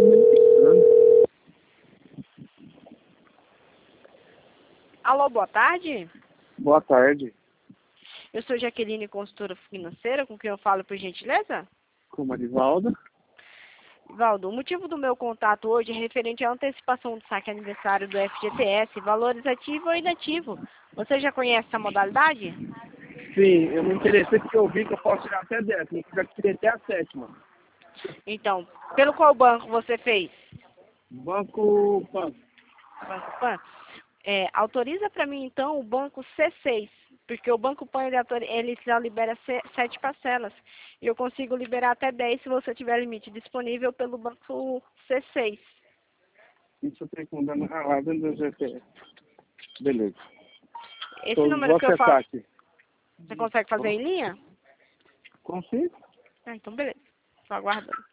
Alô, boa tarde. Boa tarde. Eu sou Jaqueline, consultora financeira, com quem eu falo, por gentileza? Com o Marivaldo. Valdo, o motivo do meu contato hoje é referente à antecipação do saque aniversário do FGTS, valores ativo ou inativo. Você já conhece essa modalidade? Sim, eu me interessei porque eu vi que eu posso tirar até 10, eu já queria até a 7ª. Então, pelo qual banco você fez? Banco Pan. Banco Pan? Autoriza para mim, então, o banco C6, porque o Banco Pan ele já libera 7 parcelas. E eu consigo liberar até 10 se você tiver limite disponível pelo banco C6. Isso tem como dar lá dentro do GPS. Beleza. Esse Então, número vou que eu acessar falo, aqui. você consegue fazer em linha? Consigo? Ah, então beleza. Estou aguardando.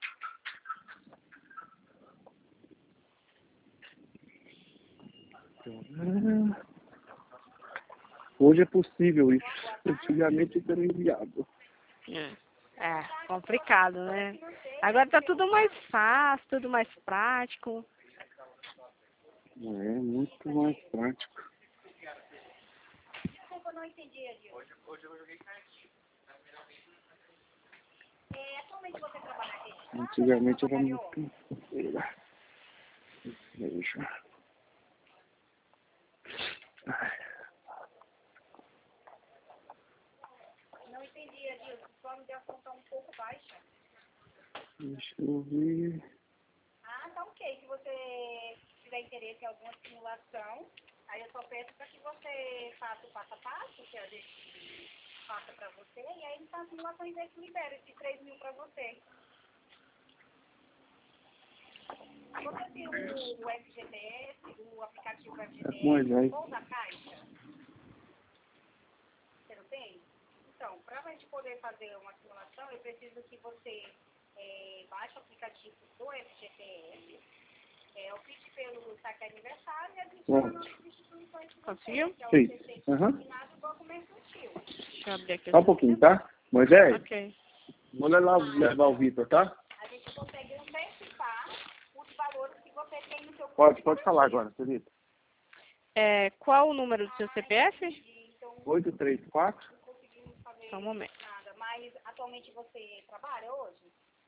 Hoje é possível isso. Antigamente isso era inviável. É, complicado, né? Agora tá tudo mais fácil, tudo mais prático. É muito mais prático. Desculpa, não entendi, Adil. Hoje eu joguei cartinha. Atualmente você trabalha na rede? Antigamente era muito... Veja. Não entendi, Adil. O plano de ação está um pouco baixa. Deixa eu ver... Ah, tá ok. Se você tiver interesse em alguma simulação, aí eu só peço para que você faça o passo a passo, que a gente passa para você, e aí a simulação e que libera esse 3 mil para você. Você viu o FGTS, o aplicativo FGTS, ou da Caixa? Você não tem? Então, para a gente poder fazer uma simulação, eu preciso que você baixe o aplicativo do FGTS, opte pelo saque aniversário e adicione as instituições que você Conseguiu? que é o CC assinado do documento útil. Deixa eu abrir aqui. Só um pouquinho, tá? Moisés, Ok. vou levar o Vitor, tá? A gente consegue antecipar os valores que você tem no seu Pode falar agora, Vitor. Qual o número do seu CPF? Então, 834. não conseguimos fazer Só um momento. nada. Mas atualmente você trabalha hoje?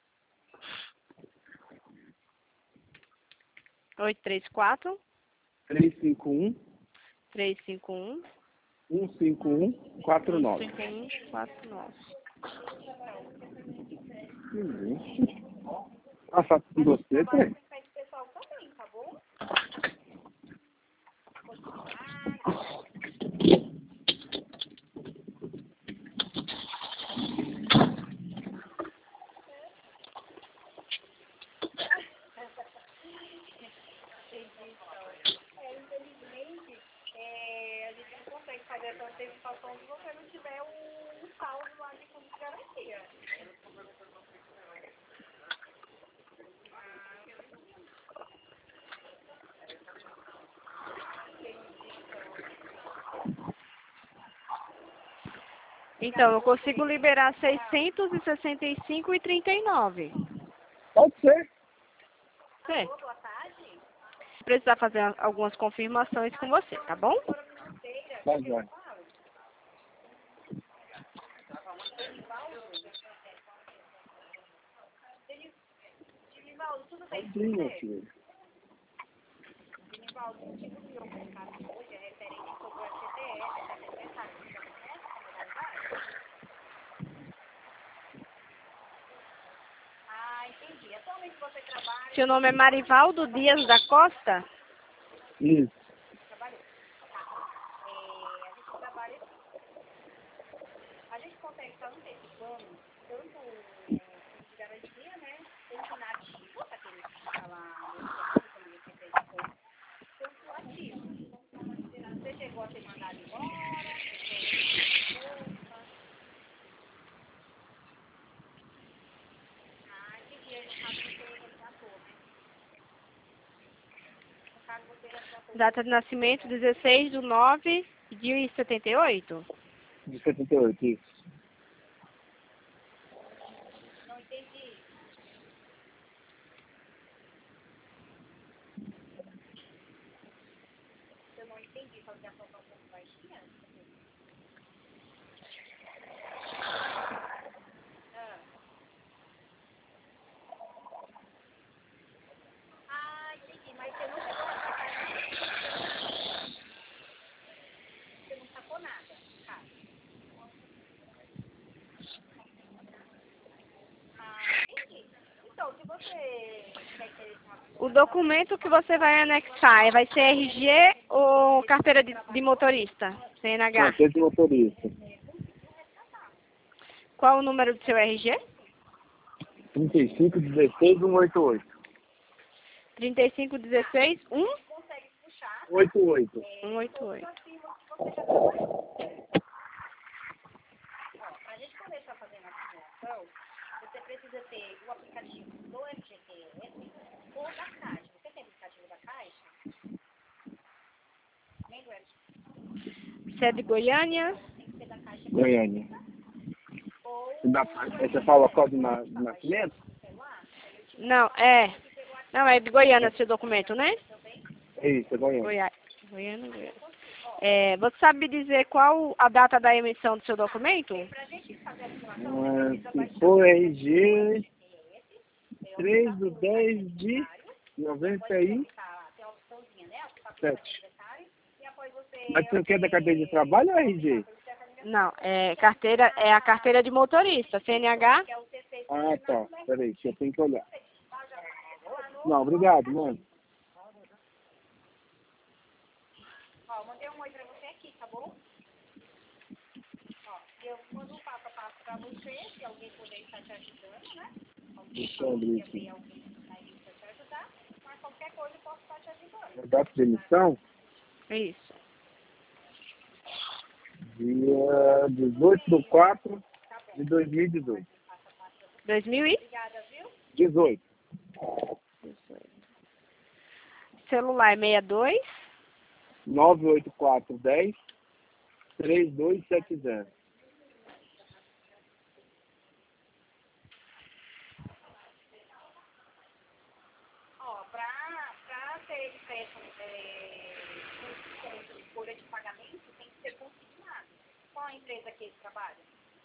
834 351 351 15149. 5149. Passar com você, tem? Esse pessoal também, tá bom? Infelizmente, a gente não consegue fazer essa antecipação se você não tiver um saldo lá de fundo de garantia. Então, eu consigo liberar 665,39. Pode ser. Sim. Precisar fazer algumas confirmações com você, tá bom? Tá bom. Genivaldo, tudo bem com Meu você? filho. Genivaldo, o motivo do meu contato hoje é referente sobre o FGTS, essa aniversário. Você já conhece essa modalidade? Ah, entendi. Atualmente você trabalha... Seu nome é Marivaldo Dias da Costa? Isso. Trabalhou. Tá. A gente trabalha assim. A gente consegue estar antecipando tanto o de garantia, né? Tanto inativo, aquele que está lá no quando você fez a conta, quanto o ativo. Você chegou a ser mandado embora, entendi, aí no caso você resgatou, né? No caso você resgatou. Data de nascimento 16/9/78. De 78, isso. Não entendi. Entendi, só que a foto é um pouco baixinha. Ah, entendi, mas você não chegou a sacar nada. Você não sacou nada, cara. Ah, entendi. Então, se você tiver interesse O documento que você vai anexar vai ser RG ou carteira de motorista? CNH. Carteira de motorista. Qual o número do seu RG? 35 16 188. 3516 consegue puxar, 88. 188. para a gente começar fazendo a simulação, você precisa ter o aplicativo do FGTS ou da Caixa. Você tem o aplicativo da Caixa? Nem do FGTS. Você é de Goiânia? Tem que ser da Caixa Goiânia. ou Você fala código de nascimento? celular. Não, é. Não, é de Goiânia esse documento, né? É isso, é Goiânia. Goiânia, Goiânia. É, você sabe me dizer qual a data da emissão do seu documento? Se for RG 3 de 10 de 97. Mas você quer da carteira de trabalho ou RG? Não, é a carteira de motorista, CNH. Ah, tá. Peraí, que eu tenho que olhar. Não, obrigado, mano. Ó, mandei um oi pra você aqui, tá bom? Ó, eu mando um passo a passo pra você, se alguém puder estar te ajudando, né? Deixa eu abrir aqui. Alguém aí pra te ajudar, mas qualquer coisa eu posso estar te ajudando. Data de emissão? É isso. Dia 18/4 de 2018. 2018. Obrigada, viu? 18. Celular 62 984 10 3270. Ó, pra ter empréstimo com folha de pagamento, tem que ser consignado. Qual a empresa que ele trabalha?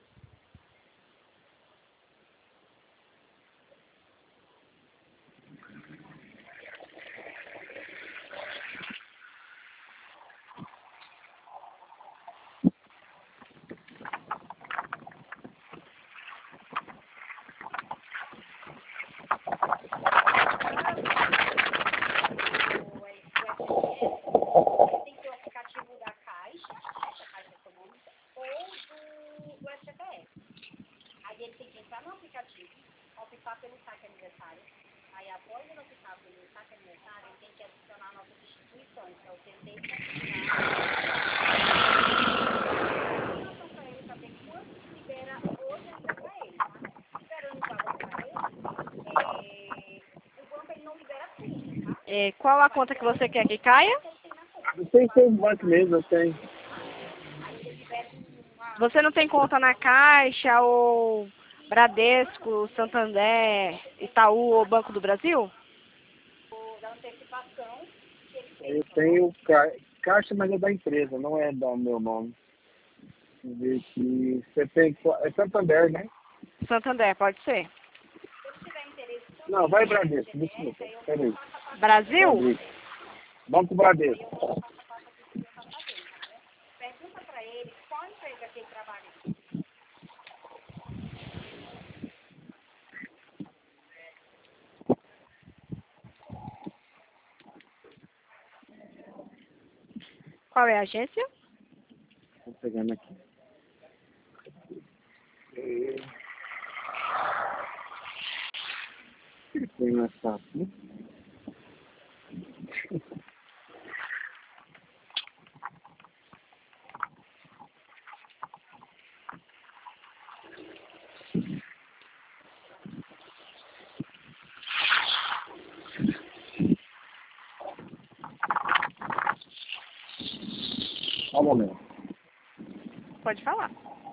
Tem que ter o aplicativo da Caixa Econômica, ou do FGTS. Aí ele tem que entrar no aplicativo, optar pelo saque aniversário. Aí após ele optar pelo saque aniversário, ele tem que adicionar nossas instituições, que é o TT e o para ele saber quanto libera hoje ainda para ele, tá? Liberando o valor para ele, o banco ele não libera tudo, tá? É, qual a conta que você quer que caia? Não sei se é um banco mesmo, eu tenho. Você não tem conta na Caixa ou Bradesco, Santander, Itaú ou Banco do Brasil? Da antecipação que ele fez. Eu tenho caixa, mas é da empresa, não é do meu nome. Deixa eu ver aqui. Você tem. É Santander, né? Santander, pode ser. Se tiver interesse também, Não, vai Bradesco, desculpa. Peraí. Brasil? Bradesco. Banco Bradesco. pergunta para ele qual empresa que ele trabalha. Qual é a agência? Tô pegando aqui. Que tem mais fácil, né? Só um momento. Pode falar.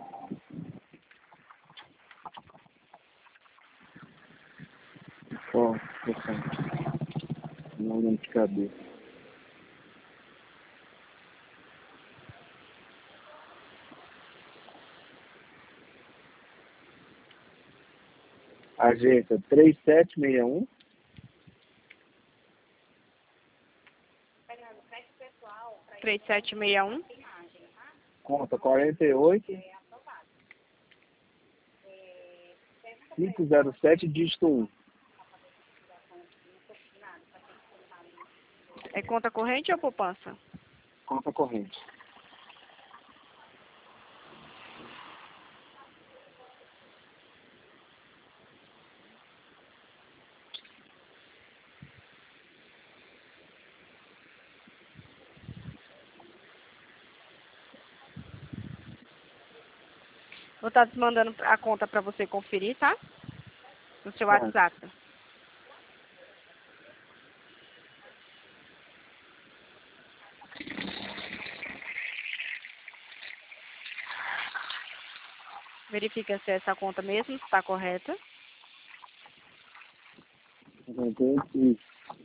Só, não lembro de cabeça. Agência 3761. Fernando, crédito pessoal para 3761. imagem, tá? Conta 48 Aprovado. 507, dígito 1. É conta corrente ou poupança? Conta corrente. Vou estar te mandando a conta para você conferir, tá? No seu Tá. WhatsApp. Verifica se é essa conta mesmo, se está correta. Entendi.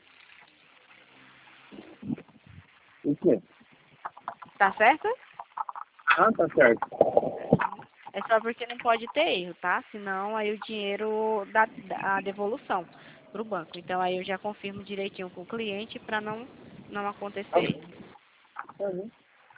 O quê? Tá certo? Ah, tá certo. É só porque não pode ter erro, tá? Senão aí o dinheiro dá a devolução pro banco. Então aí eu já confirmo direitinho com o cliente para não acontecer erro. Uhum.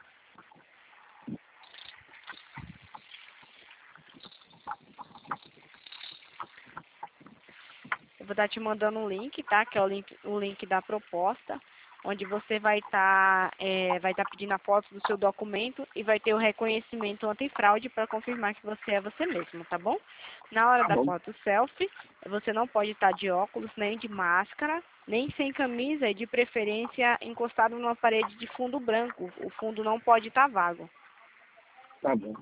Eu vou estar te mandando um link, tá? Que é o link da proposta, onde você vai estar pedindo a foto do seu documento e vai ter o reconhecimento antifraude para confirmar que você é você mesmo, tá bom? Na hora Tá da bom. foto selfie, você não pode estar de óculos, nem de máscara, nem sem camisa e de preferência encostado numa parede de fundo branco. O fundo não pode estar vago. Tá bom.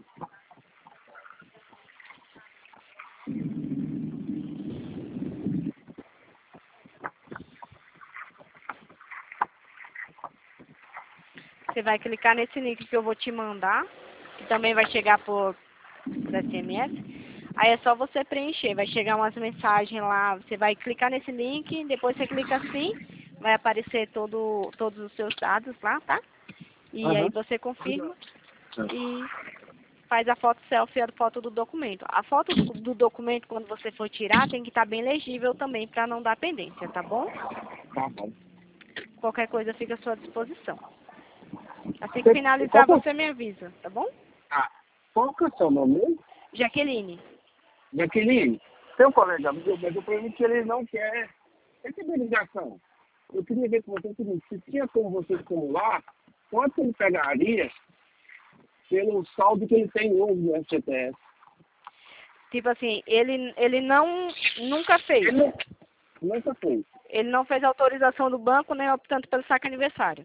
Você vai clicar nesse link que eu vou te mandar, que também vai chegar por SMS. Aí é só você preencher, vai chegar umas mensagens lá, você vai clicar nesse link, depois você clica assim, vai aparecer todos os seus dados lá, tá? E aí Aham. você confirma e faz a foto selfie e a foto do documento. A foto do documento, quando você for tirar, tem que estar bem legível também, para não dar pendência, tá bom? Tá bom. Qualquer coisa fica à sua disposição. Assim que Você, finalizar, qual que você me avisa, tá bom? qual que é o seu nome mesmo? Jaqueline. Jaqueline, tem um colega meu, mas eu pergunto que ele não quer receber ligação. Eu queria ver com você o seguinte, se tinha como você simular, quanto ele pegaria pelo saldo que ele tem hoje no FGTS? Tipo assim, ele nunca fez. Ele não, nunca fez. Ele não fez autorização do banco, nem optando pelo saque aniversário.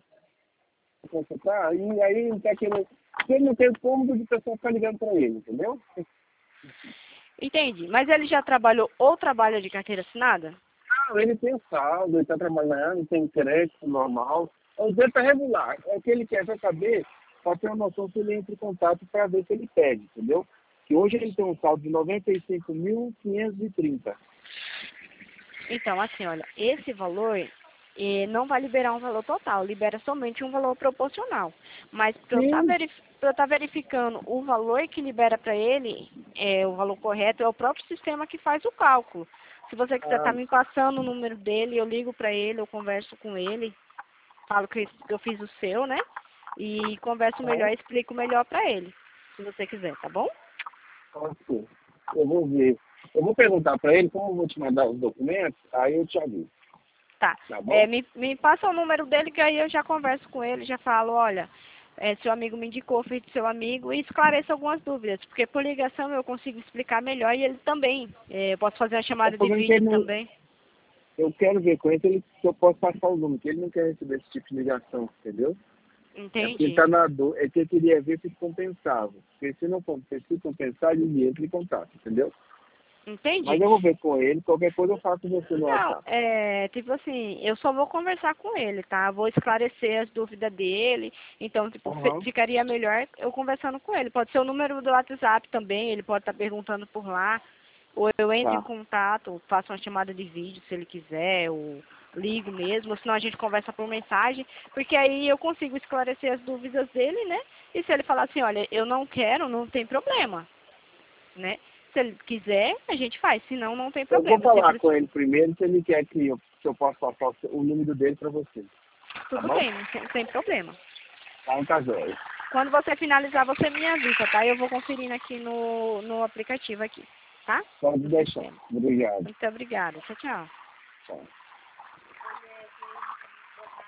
Tá? E aí ele tá querendo. Ele não tem cômodo de pessoa ficar ligando para ele, entendeu? Entendi. Mas ele já trabalhou ou trabalha de carteira assinada? Ah, ele tem saldo, ele está trabalhando, tem crédito normal. O dele está regular. É o que ele quer saber, para ter uma noção se ele entra em contato para ver se ele pede, entendeu? Que hoje ele tem um saldo de 95.530. Então, assim, olha, esse valor não vai liberar um valor total, libera somente um valor proporcional. Mas para Sim. eu estar verificando o valor que libera para ele, o valor correto, é o próprio sistema que faz o cálculo. Se você quiser estar Ah, me passando o número dele, eu ligo para ele, eu converso com ele, falo que eu fiz o seu, né? E converso melhor, tá. explico melhor para ele, se você quiser, tá bom? Ok. Eu vou ver. Eu vou perguntar para ele como eu vou te mandar os documentos, aí eu te aviso. Tá. Tá bom? Me passa o número dele, que aí eu já converso com ele, já falo, olha, seu amigo me indicou, fiz do seu amigo, e esclareço algumas dúvidas, porque por ligação eu consigo explicar melhor e ele também. Eu posso fazer uma O chamada de problema é que vídeo ele não, também. eu quero ver com ele se eu posso passar o número, porque ele não quer receber esse tipo de ligação, entendeu? É porque ele Entendi. está na dor, é que ele queria ver se compensava. Porque se compensar, ele entra em contato, entendeu? Mas Entendi. eu vou ver com ele, qualquer coisa eu faço com você no Não, WhatsApp. tipo assim, eu só vou conversar com ele, tá? Vou esclarecer as dúvidas dele. Então, tipo, Aham. ficaria melhor eu conversando com ele. Pode ser o número do WhatsApp também, ele pode estar perguntando por lá. Ou eu entro em Tá. contato, faço uma chamada de vídeo se ele quiser, ou ligo mesmo, ou senão a gente conversa por mensagem, porque aí eu consigo esclarecer as dúvidas dele, né? E se ele falar assim, olha, eu não quero, não tem problema, né? Se ele quiser, a gente faz. Se não, não tem Eu problema. vou falar Simples- com ele primeiro, se ele quer que eu possa passar o número dele para você. Tudo bom? bem, não tem problema. Tá um casório. Quando você finalizar, você me avisa, tá? Eu vou conferindo aqui no aplicativo aqui, tá? Pode No deixar. sistema. Obrigado. Muito obrigada. Tchau, tchau. Tchau.